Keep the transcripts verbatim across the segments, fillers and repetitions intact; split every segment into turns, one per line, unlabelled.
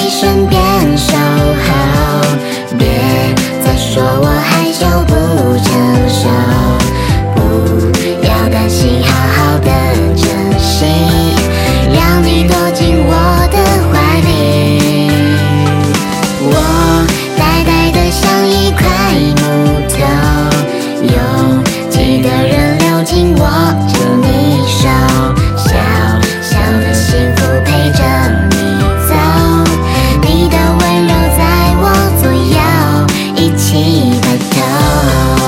你身边守候，别再说我害羞不成熟，不要担心，好好的珍惜，让你躲进我的怀里。我呆呆的像一块木头，拥挤的人流进我这你手，小小的幸福陪着你走，你的温柔在我左右，一起白头。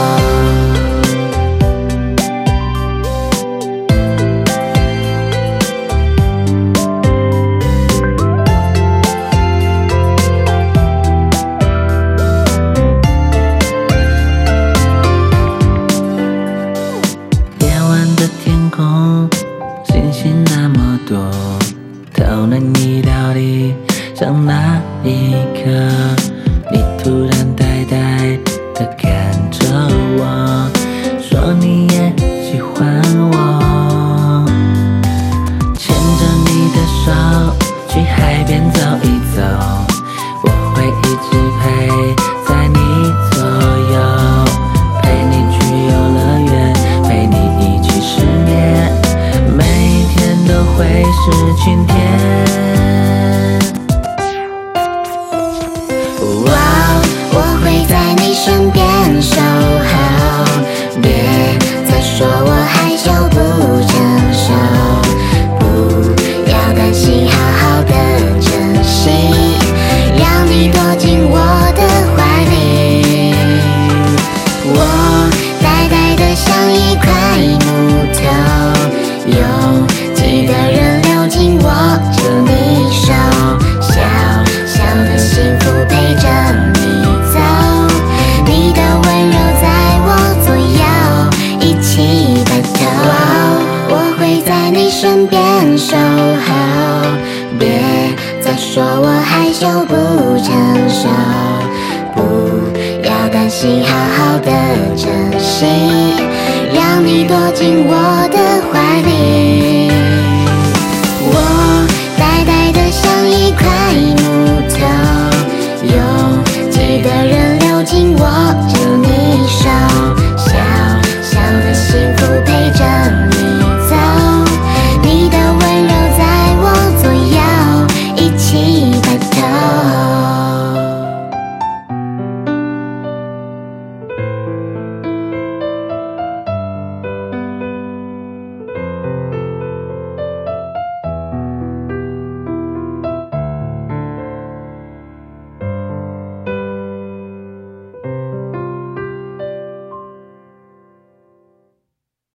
夜晚的天空，星星那么多，透难意料地像那一刻，你突然呆呆地看着我，说你也喜欢我，牵着你的手去海边走一走，我会一直陪在你左右，陪你去游乐园，陪你一起失眠，每天都会是晴天。
哇，我会在你身边守候，别再说我害羞不成熟，不要担心，好好的珍惜，让你躲进我的怀里。我呆呆的像一块木头，拥挤的人流进我这你手，小小的幸福陪着你走，你的温柔在我左右，一起白头。我会在你身边守候，别再说我害羞不成熟，不要担心，好好的珍惜，让你躲进我的怀里。